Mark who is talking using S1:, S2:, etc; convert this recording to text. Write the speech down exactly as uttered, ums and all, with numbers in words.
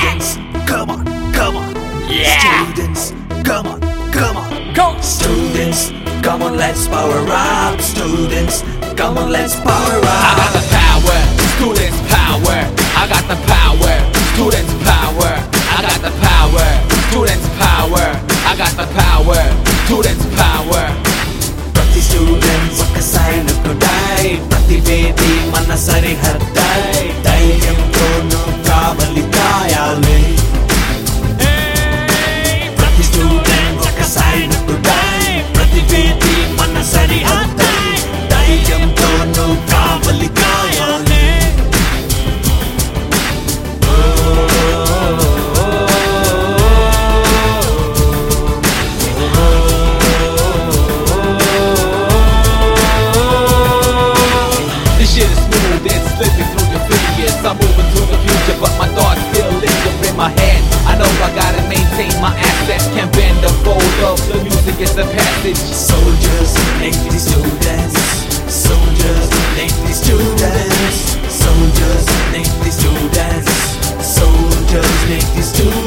S1: Students, come on, come on.
S2: Yeah.
S1: Students, come on, come on.
S2: Go.
S1: Students, come on, let's power up. Students, come on, let's power
S2: I
S1: up.
S2: got the power, students power. I got the power, students power. I got the power, students power. I got the power, students power.
S1: ప్రతి students ఒక సైనికుడై, ప్రతి వేది మన సరిహద్దై. ధైర్యంతోనూ కావలి కాయాలి. ప్రతి student ఒక సైనికుడై, ప్రతి వేది మన సరిహద్దై. ధైర్యంతోనూ కావలి కాయాలి.
S2: Shit is smooth, it's slipping through your fingers. I'm moving to the future, but my thoughts still linger in my head. I know I gotta maintain my assets, can't bend or fold up. The music is the passage.
S1: Soldiers make the students. Soldiers make the students. Soldiers make the students. Soldiers make the students.